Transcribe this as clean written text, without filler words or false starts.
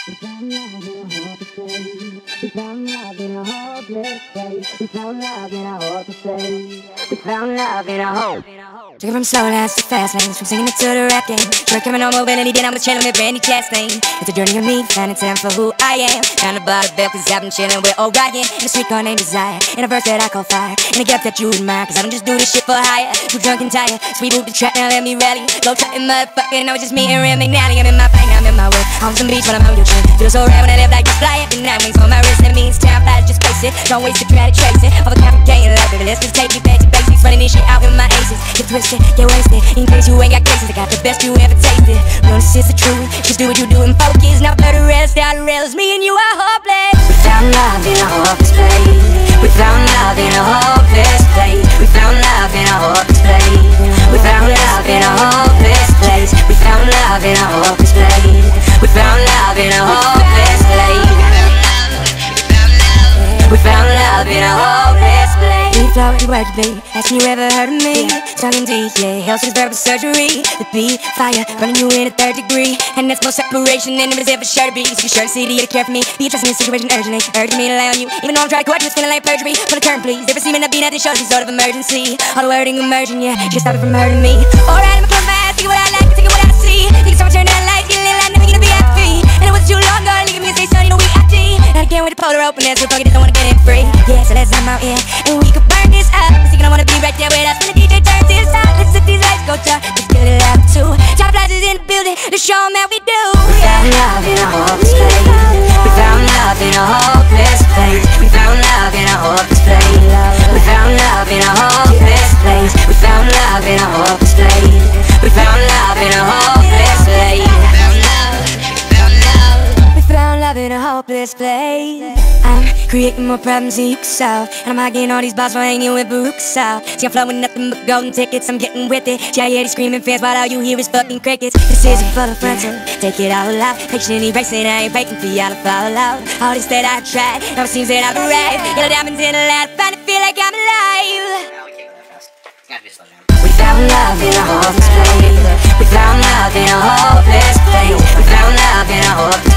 We found love in a hopeless place. We found love in a hopeless place. We found love in a hopeless place. We found love in a hope. Took it from slow lanes to fast lanes, from singing it to the rap game. Working on mobility, then I'm chilling with Randy Chastain. It's a journey of me, finding time for who I am. Down the bottom belt, cause I've been chilling with Orion. In a street car named Desire, in a verse that I call fire. In a gap that you admire, cause I don't just do this shit for hire. Too drunk and tired, sweet boot the track, now let me rally. Low trotting motherfucker, know it's just me and Ram McNally. I'm in my fight, I'm in my way. On some beach when I'm on your trip. Feel so rare when I live like this, fly up and 9 wings on my wrist. That means time flies, just face it. Don't waste it, try to trace it. All the complicated life, baby, let's just take it back to basics. Running this shit out with my aces. Get twisted, get wasted. In case you ain't got cases, I got the best you ever tasted. No, this is the truth, just do what you do and focus. Now for the rest, out the rails, me and you are hopeless. We found love in a hopeless place. We found love in a hopeless place. We found love in a hopeless place. We found love in a hopeless place. We found love in a hopeless place. We found love in a hopeless place. We found love in a hopeless place. We flow where you were to be, asking you ever heard of me. Tongue in deep, yeah, hell to the verbal surgery. The beat, fire, burning you in a 3rd degree. And that's more separation than it is ever sure to be. So you sure to see to care for me. Be addressing this situation urgently, urging me to lay on you. Even though I'm trying to quit, it's feeling like perjury. Put a curtain, please. Never seeming to be nothing short of some sort of emergency. All the wording emerging, yeah, just stop it from hurting me. Alright, I'ma close my eyes, take it what I like, take it what I see. Take it so much turn down lights, get a little light, never gonna be happy. And it wasn't too long ago, look at me and say, son, you know we IT. And I can't wait to pull her open, that's real fucking, don't wanna get it free. Yeah, so let's come out here, and we can burn this up. Cause you don't wanna be right there with us when the DJ turns his up. Let's let these lights go dark, let's get it out too. Top lights is in the building, to show them that we do. We found love in a hopeless place. We found love in a hopeless place. We found love in a hopeless place. We found love in a hopeless place. We found love in a hopeless place. We found love in a hopeless place. We found love in a hopeless place. I'm creating more problems than you can solve, and I'm hugging all these bars while hanging with Baruch Sal. See, I'm flowing nothing but golden tickets, I'm getting with it. Yeah, I hear these screaming fans while all you hear is fucking crickets. This isn't for the friends, so take it out loud. Patiently erasing, I ain't waiting for y'all to fall out. All this that I've tried, now it seems that I've arrived. Yellow diamonds in the light, finally feel like I'm alive. We found love in a hopeless place. We found love in a hopeless place. We found love in a hopeless place.